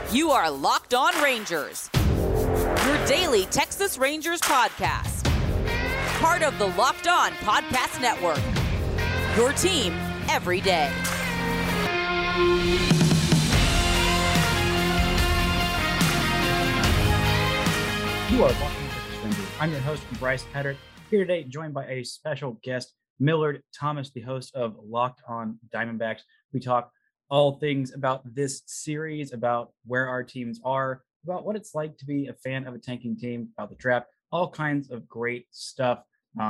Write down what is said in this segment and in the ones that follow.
You are Locked On Rangers, your daily Texas Rangers podcast. Part of the Locked On Podcast Network, your team every day. You are watching Texas Rangers. I'm your host, Bryce Patrick, here today joined by a special guest, Millard Thomas, the host of Locked On Diamondbacks. We talk all things about this series, about where our teams are, about what it's like to be a fan of a tanking team, about the draft, all kinds of great stuff.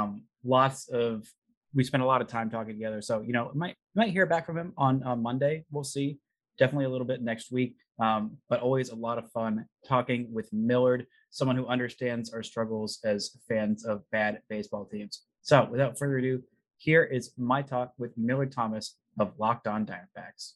We spent a lot of time talking together. So, might hear back from him on Monday. We'll see. Definitely a little bit next week. But always a lot of fun talking with Millard, someone who understands our struggles as fans of bad baseball teams. So without further ado, here is my talk with Millard Thomas of Locked On Diamondbacks.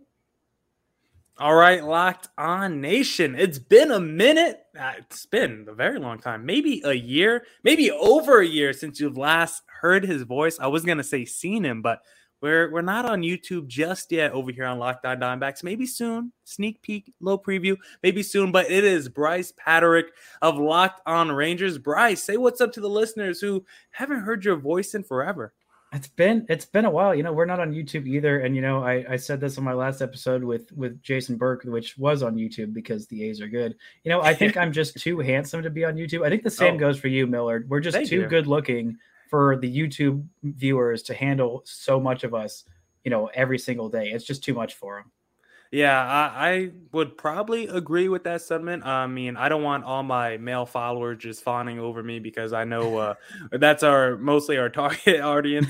All right, Locked On Nation. It's been a minute. It's been a very long time, maybe a year, maybe over a year since you've last heard his voice. I was going to say seen him, but we're not on YouTube just yet over here on Locked On Diamondbacks. Maybe soon. Sneak peek, low preview, maybe soon. But it is Bryce Patrick of Locked On Rangers. Bryce, say what's up to the listeners who haven't heard your voice in forever. It's been a while. We're not on YouTube either. And, I said this on my last episode with Jason Burke, which was on YouTube because the A's are good. I think I'm just too handsome to be on YouTube. I think the same goes for you, Millard. We're just too good looking for the YouTube viewers to handle so much of us, every single day. It's just too much for them. Yeah, I would probably agree with that sentiment. I mean, I don't want all my male followers just fawning over me because I know that's mostly our target audience.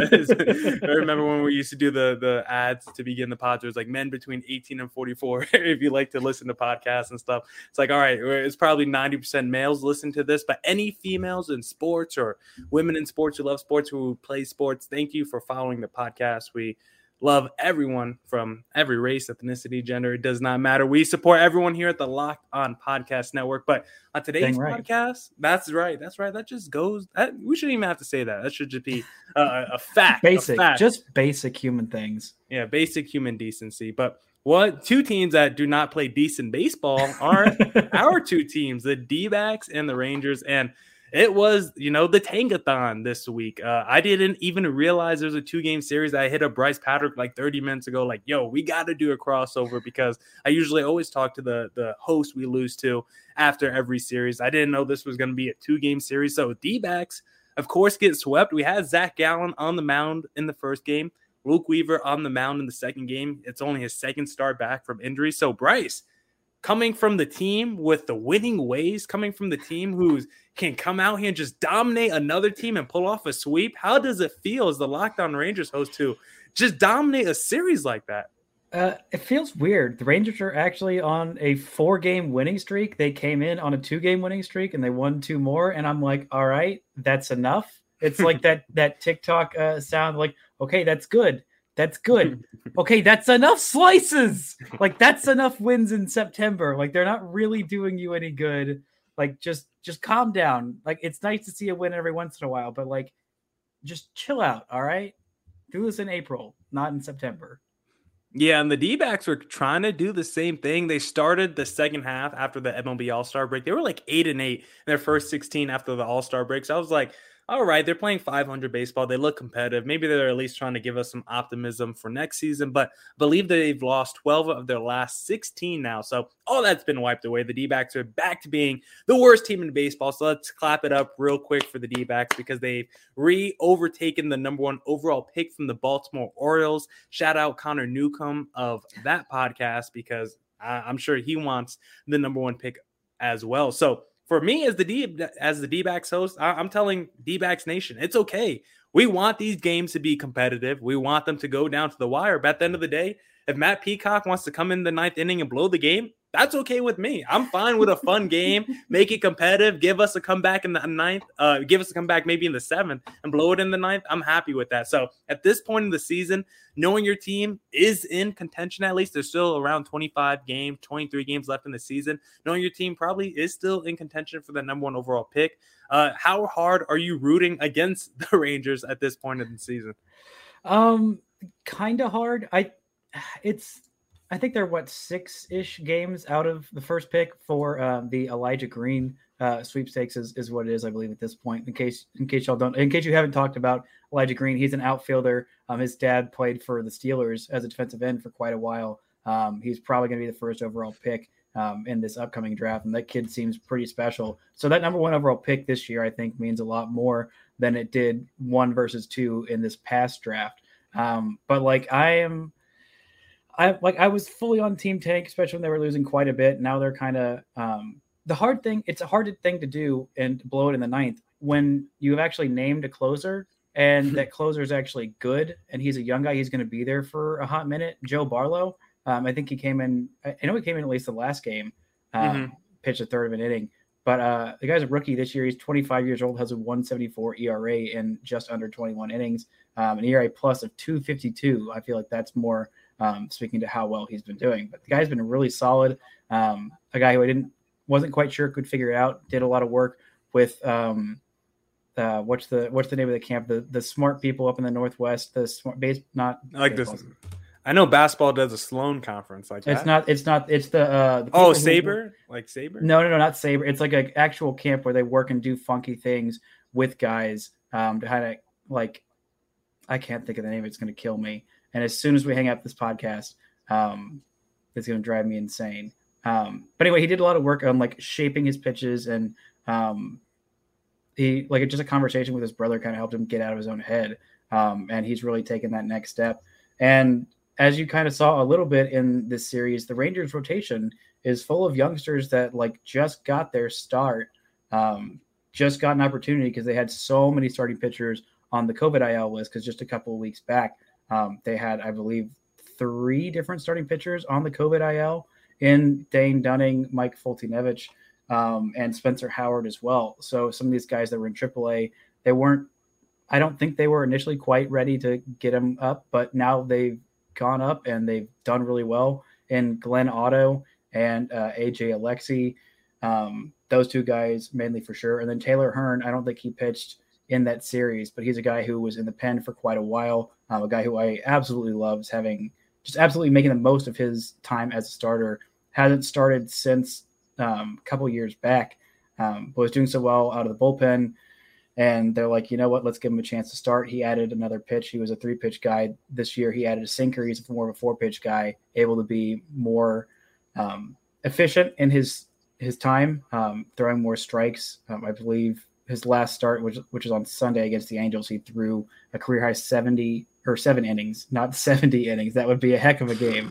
I remember when we used to do the ads to begin the pods. It was like men between 18 and 44. If you like to listen to podcasts and stuff, it's like, all right, it's probably 90% males listen to this, but any females in sports or women in sports who love sports, who play sports, thank you for following the podcast. We love everyone from every race, ethnicity, gender. It does not matter. We support everyone here at the Locked On Podcast Network. But on today's podcast, that's right. That just goes. We shouldn't even have to say that. That should just be a fact. Just basic human things. Yeah, basic human decency. But what two teams that do not play decent baseball are our two teams, the D-backs and the Rangers. And it was, the Tankathon this week. I didn't even realize there was a 2-game series. I hit up Bryce Patrick like 30 minutes ago, like, yo, we got to do a crossover because I usually always talk to the host we lose to after every series. I didn't know this was going to be a 2-game series. So D-backs, of course, get swept. We had Zach Gallen on the mound in the first game, Luke Weaver on the mound in the second game. It's only his second start back from injury. So Bryce, coming from the team with the winning ways, coming from the team who can come out here and just dominate another team and pull off a sweep, how does it feel as the Locked On Rangers host to just dominate a series like that? It feels weird. The Rangers are actually on a 4-game winning streak. They came in on a 2-game winning streak and they won 2 more. And I'm like, all right, that's enough. It's like that TikTok sound like, okay, that's good. That's good. Okay, that's enough slices. Like, that's enough wins in September. Like, they're not really doing you any good. Like, just calm down. Like, it's nice to see a win every once in a while, but like, just chill out. All right, do this in April, not in September. Yeah, and the D-backs were trying to do the same thing. They started the second half after the MLB All-Star break. They were like 8-8 in their first 16 after the All-Star break. So I was like, all right, they're playing 500 baseball. They look competitive. Maybe they're at least trying to give us some optimism for next season, but I believe they've lost 12 of their last 16 now. So all that's been wiped away. The D-backs are back to being the worst team in baseball. So let's clap it up real quick for the D-backs because they've overtaken the number 1 overall pick from the Baltimore Orioles. Shout out Connor Newcomb of that podcast because I'm sure he wants the number 1 pick as well. So for me, as the D-backs host, I'm telling D-backs Nation, it's okay. We want these games to be competitive. We want them to go down to the wire. But at the end of the day, if Matt Peacock wants to come in the 9th inning and blow the game, that's okay with me. I'm fine with a fun game. Make it competitive. Give us a comeback in the 9th. Give us a comeback maybe in the 7th and blow it in the 9th. I'm happy with that. So at this point in the season, knowing your team is in contention, at least there's still around 23 games left in the season. Knowing your team probably is still in contention for the number 1 overall pick. How hard are you rooting against the Rangers at this point in the season? Kind of hard. I think they're 6-ish games out of the first pick for the Elijah Green sweepstakes is what it is, I believe, at this point. In case you haven't talked about Elijah Green, he's an outfielder. His dad played for the Steelers as a defensive end for quite a while. He's probably going to be the first overall pick in this upcoming draft, and that kid seems pretty special. So that number 1 overall pick this year, I think, means a lot more than it did 1 versus 2 in this past draft. But like I was fully on Team Tank, especially when they were losing quite a bit. Now they're kind of it's a hard thing to do and to blow it in the 9th when you have actually named a closer and that closer is actually good and he's a young guy. He's going to be there for a hot minute. Joe Barlow. I think he came in. I know he came in at least the last game, pitched a third of an inning. But the guy's a rookie this year. He's 25 years old, has a 1.74 ERA in just under 21 innings, an ERA plus of 2.52. I feel like that's more speaking to how well he's been doing. But the guy's been really solid. A guy who wasn't quite sure could figure it out. Did a lot of work with what's the name of the camp? The smart people up in the Northwest. The smart base, not I like this. I know basketball does a Sloan conference like that. It's the Saber? Like Saber? No, not Saber. It's like an actual camp where they work and do funky things with guys to kind of like, I can't think of the name. It's going to kill me. And as soon as we hang up this podcast, it's going to drive me insane. But anyway, he did a lot of work on like shaping his pitches, and he just a conversation with his brother kind of helped him get out of his own head. And he's really taken that next step. And as you kind of saw a little bit in this series, the Rangers rotation is full of youngsters that like just got their start, just got an opportunity because they had so many starting pitchers on the COVID IL list. Because just a couple of weeks back, they had, I believe, 3 different starting pitchers on the COVID IL in Dane Dunning, Mike Foltynewicz, and Spencer Howard as well. So some of these guys that were in AAA, I don't think they were initially quite ready to get them up, but now they've gone up and they've done really well. And Glenn Otto and AJ Alexi, those 2 guys mainly for sure. And then Taylor Hearn, I don't think he pitched in that series, but he's a guy who was in the pen for quite a while. A guy who I absolutely loves, having just absolutely making the most of his time as a starter. Hasn't started since a couple years back, but was doing so well out of the bullpen. And they're like, you know what, let's give him a chance to start. He added another pitch. He was a 3-pitch guy this year. He added a sinker. He's more of a 4-pitch guy, able to be more efficient in his time, throwing more strikes. I believe his last start, which is on Sunday against the Angels, he threw a career high 7 innings, not 70 innings. That would be a heck of a game.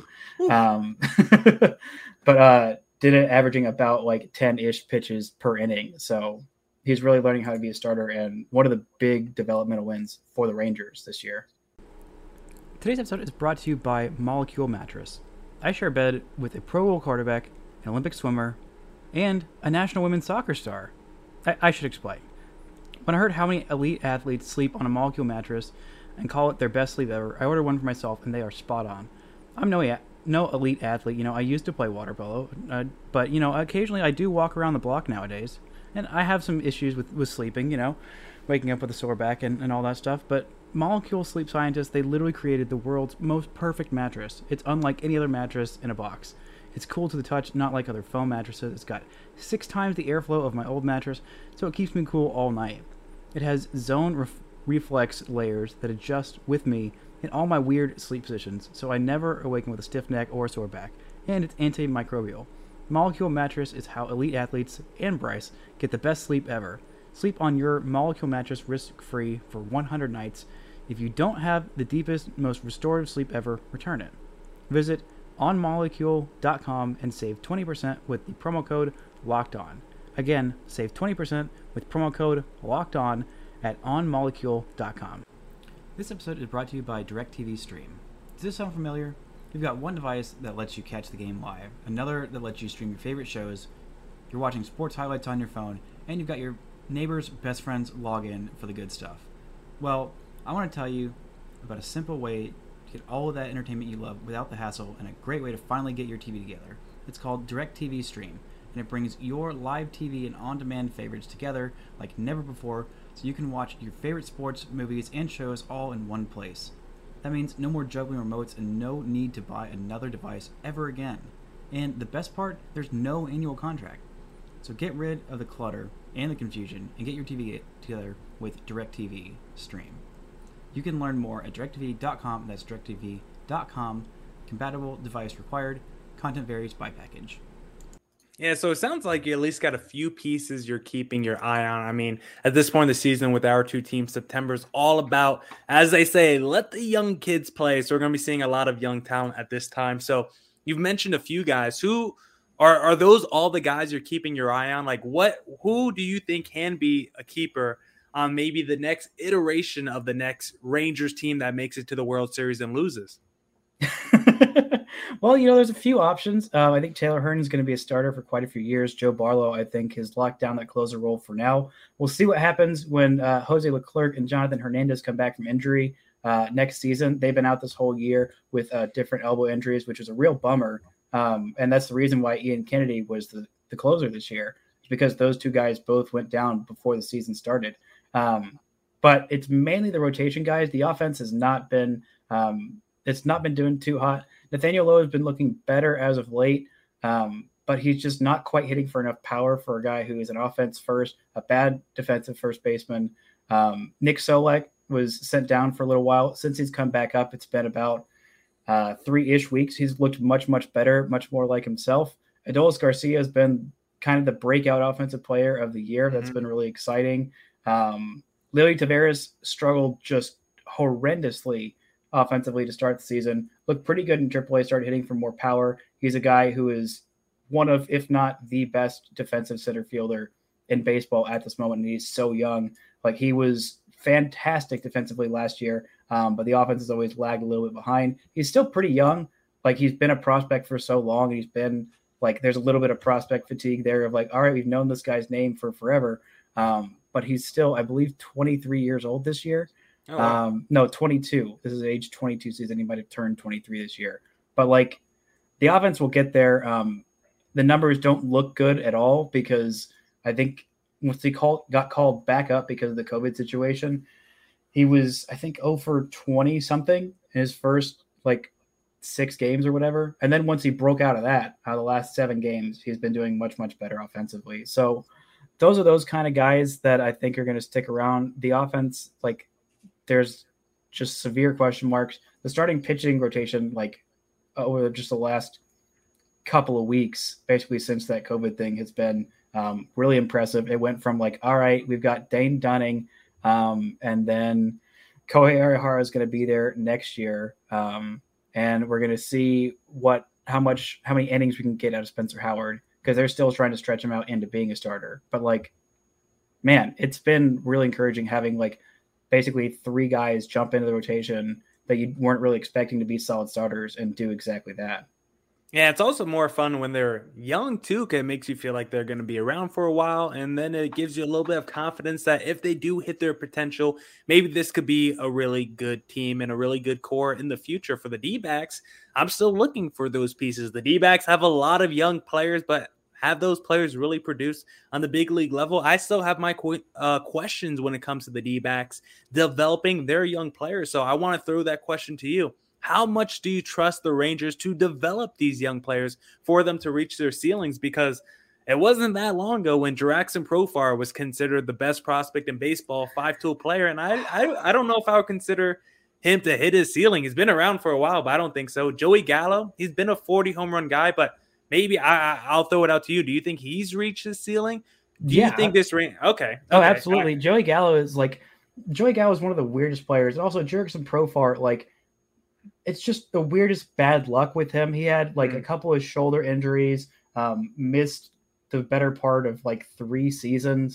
But did it averaging about like 10-ish pitches per inning. So he's really learning how to be a starter, and one of the big developmental wins for the Rangers this year. Today's episode is brought to you by Molecule Mattress. I share a bed with a Pro Bowl quarterback, an Olympic swimmer, and a national women's soccer star. I should explain. When I heard how many elite athletes sleep on a Molecule mattress and call it their best sleep ever, I ordered one for myself, and they are spot on. I'm no elite athlete. I used to play water polo, but occasionally I do walk around the block nowadays. And I have some issues with sleeping, waking up with a sore back and all that stuff. But Molecule sleep scientists, they literally created the world's most perfect mattress. It's unlike any other mattress in a box. It's cool to the touch, not like other foam mattresses. It's got 6 times the airflow of my old mattress, so it keeps me cool all night. It has zone reflex layers that adjust with me in all my weird sleep positions, so I never awaken with a stiff neck or a sore back. And it's antimicrobial. Molecule mattress is how elite athletes and Bryce get the best sleep ever. Sleep on your Molecule mattress risk-free for 100 nights. If you don't have the deepest, most restorative sleep ever, return it. Visit onmolecule.com and save 20% with the promo code LOCKEDON. Again, save 20% with promo code LOCKEDON at onmolecule.com. This episode is brought to you by DirecTV Stream. Does this sound familiar? You've got one device that lets you catch the game live, another that lets you stream your favorite shows, you're watching sports highlights on your phone, and you've got your neighbor's best friend's login for the good stuff. Well, I want to tell you about a simple way to get all of that entertainment you love without the hassle, and a great way to finally get your TV together. It's called DirecTV Stream, and it brings your live TV and on-demand favorites together like never before, so you can watch your favorite sports, movies, and shows all in one place. That means no more juggling remotes and no need to buy another device ever again. And the best part, there's no annual contract. So get rid of the clutter and the confusion and get your TV together with DirecTV Stream. You can learn more at directv.com. That's directv.com. Compatible device required. Content varies by package. Yeah, so it sounds like you at least got a few pieces you're keeping your eye on. I mean, at this point in the season with our two teams, September's all about, as they say, let the young kids play. So we're going to be seeing a lot of young talent at this time. So you've mentioned a few guys. Who are those all the guys you're keeping your eye on? Like who do you think can be a keeper on maybe the next iteration of the next Rangers team that makes it to the World Series and loses? Well, there's a few options. I think Taylor Hearn is going to be a starter for quite a few years. Joe Barlow, I think, has locked down that closer role for now. We'll see what happens when Jose Leclerc and Jonathan Hernandez come back from injury next season. They've been out this whole year with different elbow injuries, which is a real bummer. And that's the reason why Ian Kennedy was the closer this year, because those two guys both went down before the season started. But it's mainly the rotation guys. The offense has not been it's not been doing too hot. Nathaniel Lowe has been looking better as of late, but he's just not quite hitting for enough power for a guy who is an offense first, a bad defensive first baseman. Nick Solak was sent down for a little while. Since he's come back up, it's been about 3-ish weeks. He's looked much, much better, much more like himself. Adolis Garcia has been kind of the breakout offensive player of the year. That's been really exciting. Lily Taveras struggled just horrendously offensively to start the season. Looked pretty good in AAA, started hitting for more power. He's a guy who is one of, if not the best defensive center fielder in baseball at this moment. And he's so young. Like, he was fantastic defensively last year, but the offense has always lagged a little bit behind. He's still pretty young. Like, he's been a prospect for so long, and he's been like, there's a little bit of prospect fatigue there of like, all right, we've known this guy's name for forever. But he's still, I believe, 23 years old this year. Oh, wow. No, 22. This is age 22 season. He might have turned 23 this year. But like, the offense will get there. The numbers don't look good at all because I think once he got called back up because of the COVID situation, he was, I think, 0 for 20 something in his first like 6 games or whatever. And then once he broke out of the last 7 games, he's been doing much, much better offensively. So those are those kind of guys that I think are going to stick around. The offense, like, there's just severe question marks. The starting pitching rotation, like, over just the last couple of weeks, basically since that COVID thing, has been really impressive. It went from like, all right, we've got Dane Dunning, and then Kohei Arihara is going to be there next year, and we're going to see how many innings we can get out of Spencer Howard, because they're still trying to stretch him out into being a starter. But like, man, it's been really encouraging having like basically 3 guys jump into the rotation that you weren't really expecting to be solid starters and do exactly that. Yeah, it's also more fun when they're young too, because it makes you feel like they're going to be around for a while, and then it gives you a little bit of confidence that if they do hit their potential, maybe this could be a really good team and a really good core in the future for the D-backs. I'm still looking for those pieces. The D-backs have a lot of young players, but have those players really produced on the big league level? I still have my questions when it comes to the D-backs developing their young players. So I want to throw that question to you. How much do you trust the Rangers to develop these young players for them to reach their ceilings? Because it wasn't that long ago when Jurickson Profar was considered the best prospect in baseball, 5-tool player. And I don't know if I would consider him to hit his ceiling. He's been around for a while, but I don't think so. Joey Gallo, he's been a 40 home run guy, but maybe I'll throw it out to you. Do you think he's reached his ceiling? Do you think this range? Okay. Oh, absolutely. Right. Joey Gallo is one of the weirdest players. And also Jurickson Profar, like, it's just the weirdest bad luck with him. He had like a couple of shoulder injuries, missed the better part of like 3 seasons.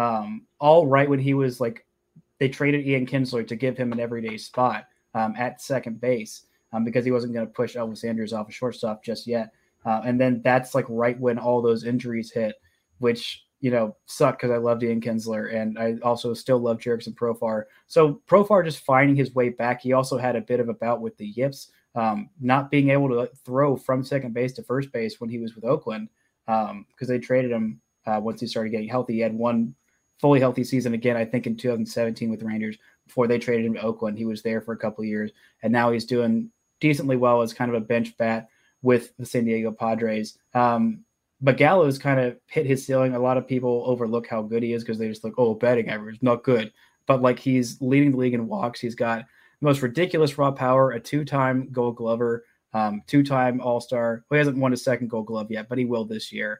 All right when he was like, they traded Ian Kinsler to give him an everyday spot at second base because he wasn't going to push Elvis Andrews off a shortstop just yet. And then that's like right when all those injuries hit, which, sucked because I loved Ian Kinsler and I also still love Jurickson Profar. So Profar just finding his way back. He also had a bit of a bout with the yips, not being able to throw from second base to first base when he was with Oakland because they traded him once he started getting healthy. He had one fully healthy season again, I think in 2017 with the Rangers before they traded him to Oakland. He was there for a couple of years, and now he's doing decently well as kind of a bench bat with the San Diego Padres. But Gallo's kind of hit his ceiling. A lot of people overlook how good he is because they just like, oh, batting average, not good. But like he's leading the league in walks. He's got the most ridiculous raw power, a 2-time Gold Glover, 2-time All-Star. Well, he hasn't won his second Gold Glove yet, but he will this year.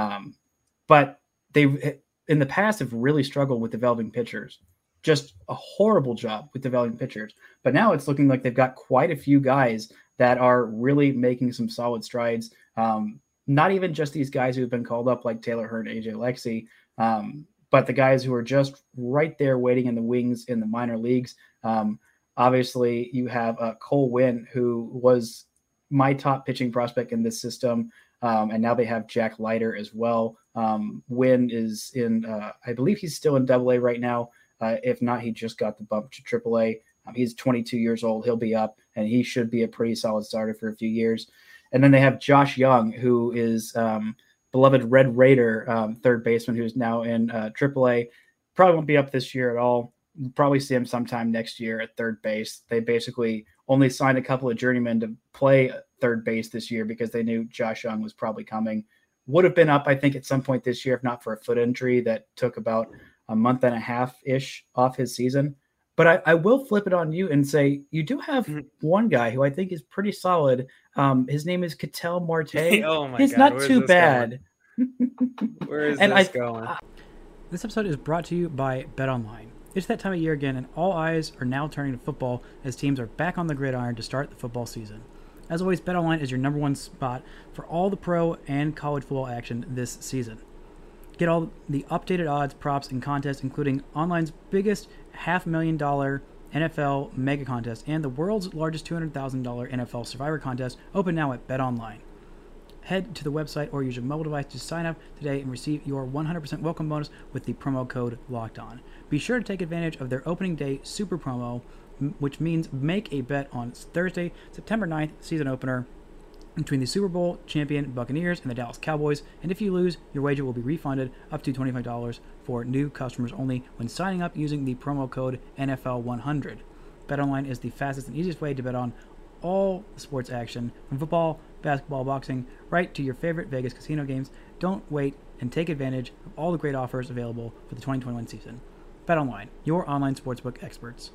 But they, in the past, have really struggled with developing pitchers. Just a horrible job with developing pitchers. But now it's looking like they've got quite a few guys that are really making some solid strides. Not even just these guys who have been called up like Taylor Hearn, AJ Alexy, but the guys who are just right there waiting in the wings in the minor leagues. Obviously, you have Cole Winn, who was my top pitching prospect in this system, and now they have Jack Leiter as well. Winn is in, I believe he's still in AA right now. If not, he just got the bump to AAA. He's 22 years old. He'll be up, and he should be a pretty solid starter for a few years. And then they have Josh Young, who is beloved Red Raider third baseman, who's now in AAA. Probably won't be up this year at all. We'll probably see him sometime next year at third base. They basically only signed a couple of journeymen to play third base this year because they knew Josh Young was probably coming. Would have been up, I think, at some point this year, if not for a foot injury that took about a month and a half-ish off his season. But I will flip it on you and say you do have one guy who I think is pretty solid. His name is Ketel Marte. Oh my He's God, not too bad. Where is And this going? This episode is brought to you by BetOnline. It's that time of year again, and all eyes are now turning to football as teams are back on the gridiron to start the football season. As always, BetOnline is your number one spot for all the pro and college football action this season. Get all the updated odds, props, and contests, including online's biggest $500,000 NFL mega contest and the world's largest $200,000 NFL Survivor contest, open now at BetOnline. Head to the website or use your mobile device to sign up today and receive your 100% welcome bonus with the promo code LOCKEDON. Be sure to take advantage of their opening day super promo, which means make a bet on Thursday, September 9th, season opener, between the Super Bowl champion Buccaneers and the Dallas Cowboys, and if you lose, your wager will be refunded up to $25 for new customers only when signing up using the promo code NFL100. BetOnline is the fastest and easiest way to bet on all sports action, from football, basketball, boxing, right to your favorite Vegas casino games. Don't wait and take advantage of all the great offers available for the 2021 season. BetOnline, your online sportsbook experts.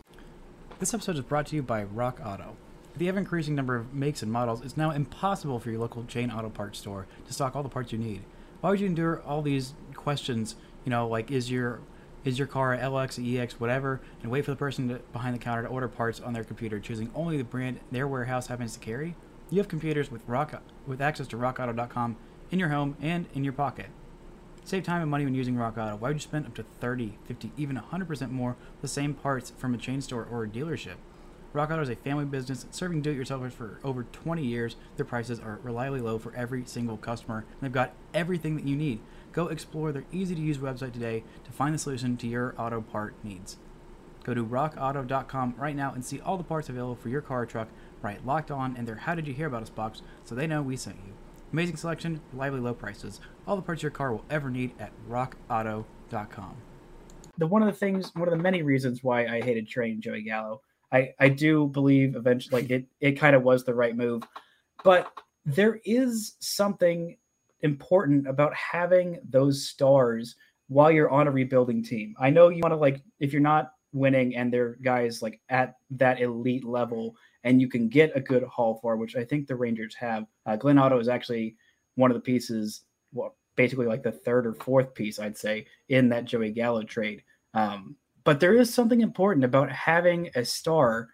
This episode is brought to you by Rock Auto. With the ever-increasing number of makes and models, it's now impossible for your local chain auto parts store to stock all the parts you need. Why would you endure all these questions, like is your car LX, EX, whatever, and wait for the person behind the counter to order parts on their computer, choosing only the brand their warehouse happens to carry? You have computers with access to rockauto.com in your home and in your pocket. Save time and money when using Rock Auto. Why would you spend up to 30, 50, even 100% more for the same parts from a chain store or a dealership? Rock Auto is a family business serving do-it-yourselfers for over 20 years. Their prices are reliably low for every single customer, and they've got everything that you need. Go explore their easy-to-use website today to find the solution to your auto part needs. Go to rockauto.com right now and see all the parts available for your car or truck. Right, Locked On and their How Did You Hear About Us box, so they know we sent you. Amazing selection, reliably low prices. All the parts your car will ever need at rockauto.com. One of the many reasons why I hated trading Joey Gallo, I do believe eventually it kind of was the right move, but there is something important about having those stars while you're on a rebuilding team. I know you want to if you're not winning and they're guys at that elite level and you can get a good haul for, which I think the Rangers have. Glenn Otto is actually one of the pieces, basically the third or fourth piece, I'd say, in that Joey Gallo trade. But there is something important about having a star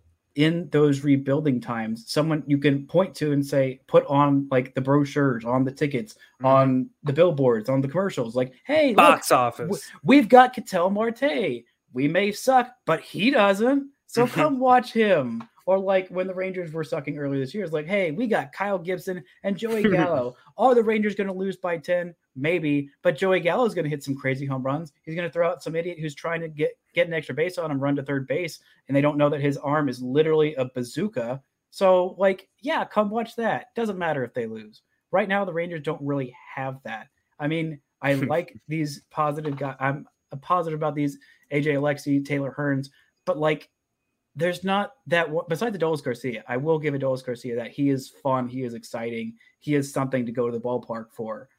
in those rebuilding times, someone you can point to and say, put on the brochures, on the tickets, on the billboards, on the commercials, hey, box office. We've got Ketel Marte. We may suck, but he doesn't. So come watch him. Or when the Rangers were sucking earlier this year, it's hey, we got Kyle Gibson and Joey Gallo. Are the Rangers going to lose by 10? Maybe. But Joey Gallo is going to hit some crazy home runs. He's going to throw out some idiot who's trying to get an extra base on him, run to third base, and they don't know that his arm is literally a bazooka. So, yeah, come watch that. Doesn't matter if they lose. Right now, the Rangers don't really have that. I mean, I like these positive guys. I'm positive about these AJ Alexi, Taylor Hearns, but like there's not that besides Adolis Garcia. I will give Adolis Garcia that he is fun, he is exciting, he is something to go to the ballpark for.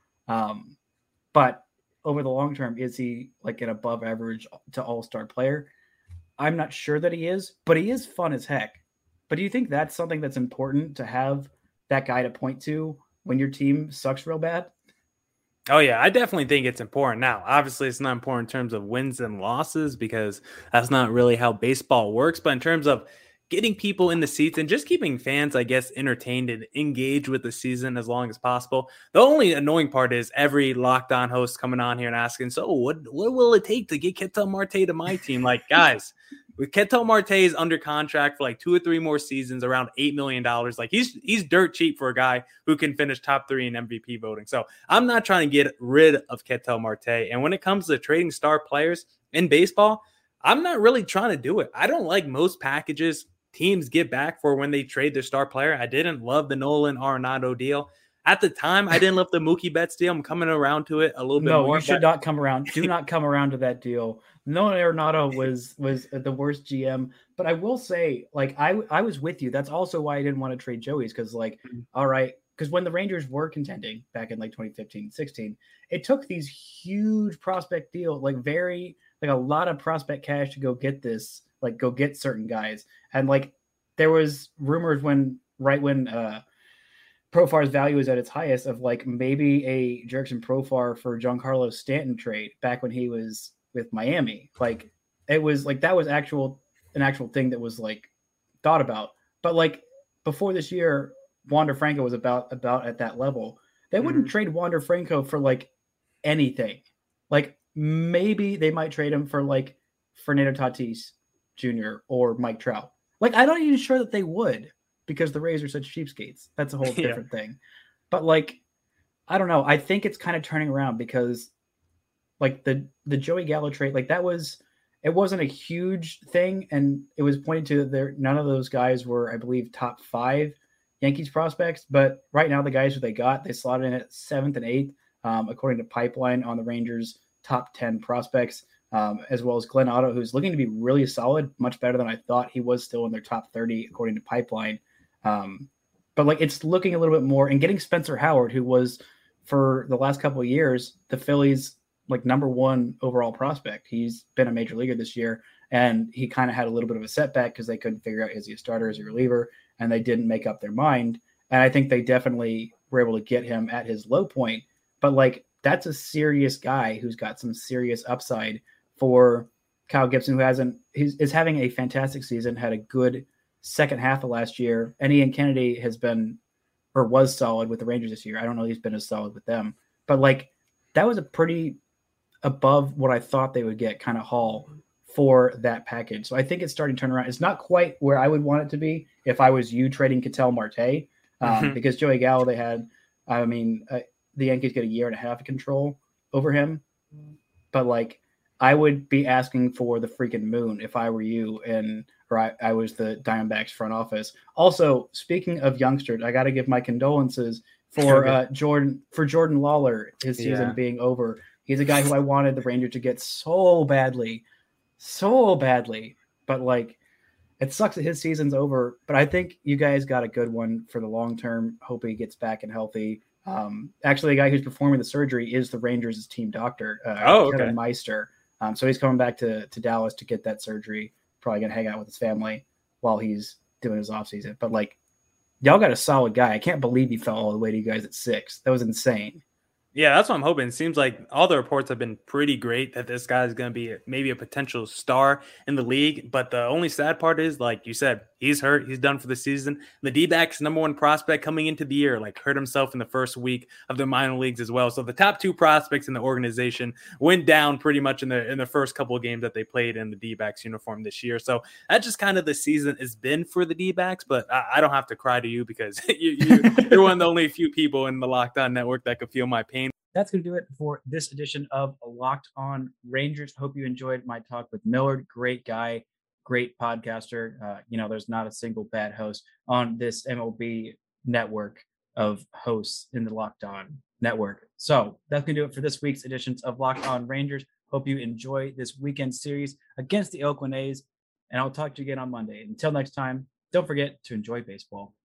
But over the long term, is he like an above average to all-star player? I'm not sure that he is, but he is fun as heck. But do you think that's something that's important to have that guy to point to when your team sucks real bad? Oh, yeah, I definitely think it's important. Now, obviously, it's not important in terms of wins and losses because that's not really how baseball works. But in terms of getting people in the seats and just keeping fans, I guess, entertained and engaged with the season as long as possible. The only annoying part is every Locked On host coming on here and asking, so what will it take to get Ketel Marte to my team? Like, guys, with Ketel Marte is under contract for like 2 or 3 more seasons, around $8 million. Like he's dirt cheap for a guy who can finish top 3 in MVP voting. So I'm not trying to get rid of Ketel Marte. And when it comes to trading star players in baseball, I'm not really trying to do it. I don't like most packages teams get back for when they trade their star player. I didn't love the Nolan Arenado deal. At the time, I didn't love the Mookie Betts deal. I'm coming around to it a little bit more. No, you should not come around. Do not come around to that deal. Nolan Arenado was the worst GM. But I will say, like, I was with you. That's also why I didn't want to trade Joey's because, like, all right, because when the Rangers were contending back in, like, 2015, 16, it took these huge prospect deals, like, a lot of prospect cash to go get this, like, go get certain guys. And, like, there was rumors when Profar's value was at its highest of like maybe a Jurickson Profar for Giancarlo Stanton trade back when he was with Miami. Like it was like that was an actual thing that was like thought about. But like before this year, Wander Franco was about at that level. They wouldn't trade Wander Franco for like anything. Like maybe they might trade him for like Fernando Tatis Jr. or Mike Trout. Like I'm not even sure that they would. Because the Rays are such cheapskates. That's a whole different thing. But like, I don't know. I think it's kind of turning around because like the Joey Gallo trade, like it wasn't a huge thing. And it was pointed to that none of those guys were, I believe, top 5 Yankees prospects. But right now the guys who they got, they slotted in at 7th and 8th, according to Pipeline on the Rangers top 10 prospects, as well as Glenn Otto, who's looking to be really solid, much better than I thought. He was still in their top 30, according to Pipeline. But like it's looking a little bit more and getting Spencer Howard, who was for the last couple of years, the Phillies like number 1 overall prospect. He's been a major leaguer this year and he kind of had a little bit of a setback because they couldn't figure out, is he a starter, is he a reliever? And they didn't make up their mind. And I think they definitely were able to get him at his low point, but like, that's a serious guy who's got some serious upside for Kyle Gibson, who is having a fantastic season, had a good second half of last year, and Ian Kennedy was solid with the Rangers this year. I don't know if he's been as solid with them, but like that was a pretty above what I thought they would get kind of haul for that package. So I think it's starting to turn around. It's not quite where I would want it to be if I was you trading Ketel Marte, because Joey Gallo, the Yankees get a year and a half of control over him, but like I would be asking for the freaking moon if I were you or I was the Diamondbacks front office. Also, speaking of youngsters, I got to give my condolences for Jordan Lawler, his season being over. He's a guy who I wanted the Rangers to get so badly. But like, it sucks that his season's over. But I think you guys got a good one for the long term. Hope he gets back and healthy. Actually, the guy who's performing the surgery is the Rangers' team doctor, Kevin Meister. So he's coming back to Dallas to get that surgery. Probably going to hang out with his family while he's doing his offseason. But, like, y'all got a solid guy. I can't believe he fell all the way to you guys at 6. That was insane. Yeah, that's what I'm hoping. It seems like all the reports have been pretty great that this guy is going to be maybe a potential star in the league. But the only sad part is, like you said, he's hurt. He's done for the season. The D-backs number 1 prospect coming into the year, like hurt himself in the first week of the minor leagues as well. So the top 2 prospects in the organization went down pretty much in the first couple of games that they played in the D-backs uniform this year. So that's just kind of the season has been for the D-backs. But I don't have to cry to you because you're one of the only few people in the Locked On Network that could feel my pain. That's going to do it for this edition of Locked On Rangers. Hope you enjoyed my talk with Millard. Great guy, great podcaster. There's not a single bad host on this MLB network. of hosts in the Locked On Network. So that's going to do it for this week's editions of Locked On Rangers. Hope you enjoy this weekend series against the Oakland A's, and I'll talk to you again on Monday. Until next time, don't forget to enjoy baseball.